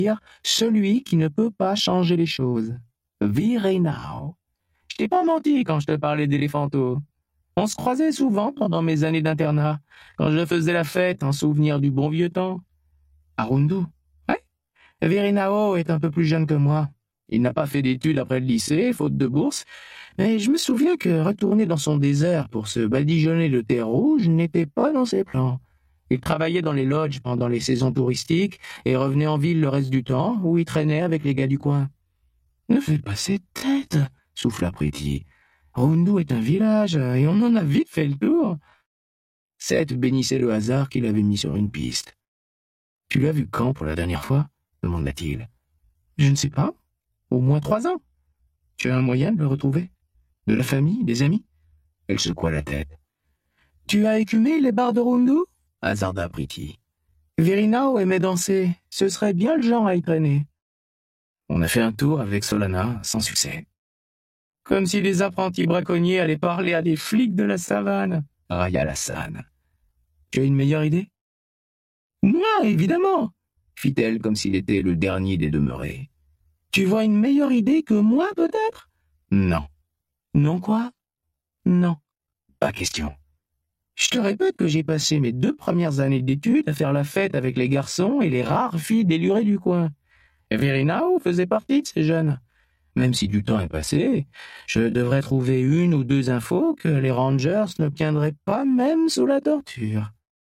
celui qui ne peut pas changer les choses. Virenao. Je t'ai pas menti quand je te parlais d'éléphanto. On se croisait souvent pendant mes années d'internat, quand je faisais la fête en souvenir du bon vieux temps. À Rundu. Ouais. Virenao est un peu plus jeune que moi. Il n'a pas fait d'études après le lycée, faute de bourse, mais je me souviens que retourner dans son désert pour se badigeonner de terre rouge n'était pas dans ses plans. Il travaillait dans les lodges pendant les saisons touristiques et revenait en ville le reste du temps, où il traînait avec les gars du coin. « Ne fais pas cette tête !» souffla Pretty. « Rundu est un village, et on en a vite fait le tour. » Seth bénissait le hasard qui l'avait mis sur une piste. « Tu l'as vu quand pour la dernière fois ?» demanda-t-il. « Je ne sais pas. Au moins 3 ans. Tu as un moyen de le retrouver? De la famille, des amis ?» Elle secoua la tête. « Tu as écumé les bars de Rundu ?» hasarda Pretty. « Virenao aimait danser. Ce serait bien le genre à y traîner. » On a fait un tour avec Solana, sans succès. « Comme si les apprentis braconniers allaient parler à des flics de la savane, » railla Lassan. « Tu as une meilleure idée? »« Moi, évidemment !» fit-elle comme s'il était le dernier des demeurés. « Tu vois une meilleure idée que moi, peut-être ?»« Non. »« Non quoi ?»« Non. Pas question. Je te répète que j'ai passé mes 2 premières années d'études à faire la fête avec les garçons et les rares filles délurées du coin. Virenao faisait partie de ces jeunes. Même si du temps est passé, je devrais trouver 1 ou 2 infos que les Rangers n'obtiendraient pas même sous la torture.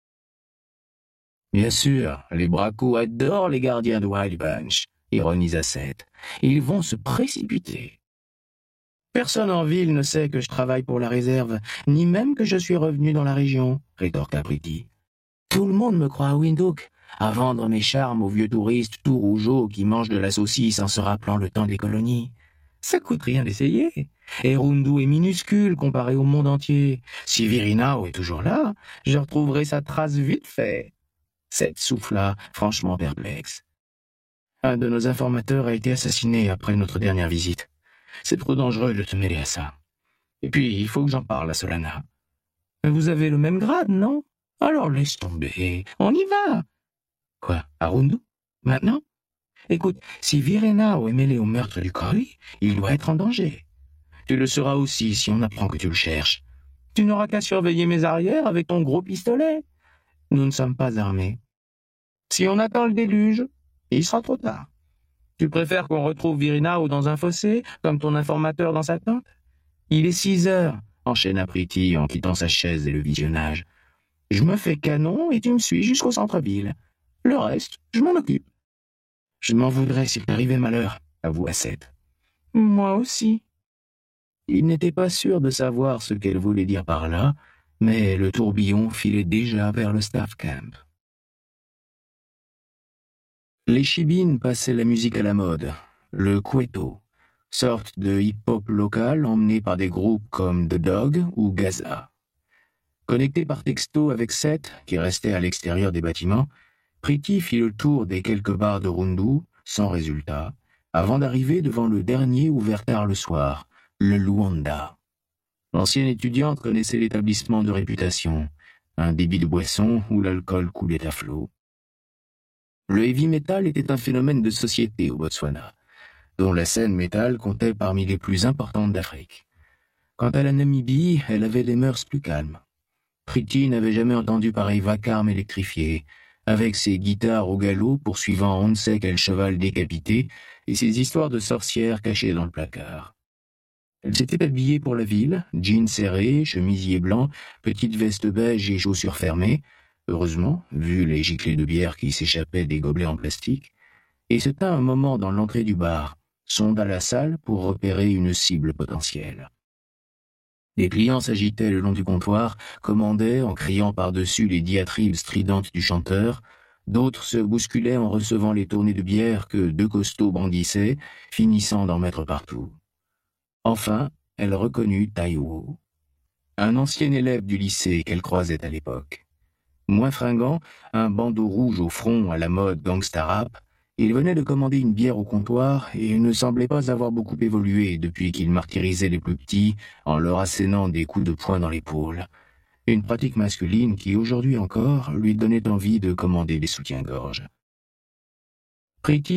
Bien sûr, les bracos adorent les gardiens de Wild Bunch, ironisa Seth. Ils vont se précipiter. Personne en ville ne sait que je travaille pour la réserve, ni même que je suis revenu dans la région, rétorqua Pretty. Tout le monde me croit à Windhoek, à vendre mes charmes aux vieux touristes tout rougeaux qui mangent de la saucisse en se rappelant le temps des colonies. Ça coûte rien d'essayer. Et Rundu est minuscule comparé au monde entier. Si Virenao est toujours là, je retrouverai sa trace vite fait. Seth souffla, franchement perplexe. Un de nos informateurs a été assassiné après notre dernière visite. C'est trop dangereux de te mêler à ça. Et puis, il faut que j'en parle à Solana. Vous avez le même grade, non? Alors laisse tomber, on y va. Quoi, à Rundu? Maintenant? Écoute, si Virenao est mêlé au meurtre du Cory, il doit être en danger. Tu le seras aussi si on apprend que tu le cherches. Tu n'auras qu'à surveiller mes arrières avec ton gros pistolet. Nous ne sommes pas armés. Si on attend le déluge, il sera trop tard. Tu préfères qu'on retrouve Virenao dans un fossé, comme ton informateur dans sa tente? Il est 6 heures, enchaîna Pretty en quittant sa chaise et le visionnage. Je me fais canon et tu me suis jusqu'au centre-ville. Le reste, je m'en occupe. Je m'en voudrais s'il t'arrivait malheur, avoua Seth. Moi aussi. Il n'était pas sûr de savoir ce qu'elle voulait dire par là, mais le tourbillon filait déjà vers le staff camp. Les Shibines passaient la musique à la mode, le Cueto, sorte de hip-hop local emmené par des groupes comme The Dog ou Gaza. Connecté par texto avec Seth, qui restait à l'extérieur des bâtiments, Pretty fit le tour des quelques bars de Rundu, sans résultat, avant d'arriver devant le dernier ouvert tard le soir, le Luanda. L'ancienne étudiante connaissait l'établissement de réputation, un débit de boisson où l'alcool coulait à flot. Le heavy metal était un phénomène de société au Botswana, dont la scène métal comptait parmi les plus importantes d'Afrique. Quant à la Namibie, elle avait des mœurs plus calmes. Pretty n'avait jamais entendu pareil vacarme électrifié, avec ses guitares au galop poursuivant on ne sait quel cheval décapité et ses histoires de sorcières cachées dans le placard. Elle s'était habillée pour la ville, jeans serrés, chemisier blanc, petite veste beige et chaussures fermées, heureusement, vu les giclées de bière qui s'échappaient des gobelets en plastique, et se tint un moment dans l'entrée du bar, sonda la salle pour repérer une cible potentielle. Des clients s'agitaient le long du comptoir, commandaient en criant par-dessus les diatribes stridentes du chanteur, d'autres se bousculaient en recevant les tournées de bière que 2 costauds brandissaient, finissant d'en mettre partout. Enfin, elle reconnut Taiwo, un ancien élève du lycée qu'elle croisait à l'époque. Moins fringant, un bandeau rouge au front à la mode gangsta rap, il venait de commander une bière au comptoir et ne semblait pas avoir beaucoup évolué depuis qu'il martyrisait les plus petits en leur assénant des coups de poing dans l'épaule. Une pratique masculine qui, aujourd'hui encore, lui donnait envie de commander des soutiens-gorge. Pretty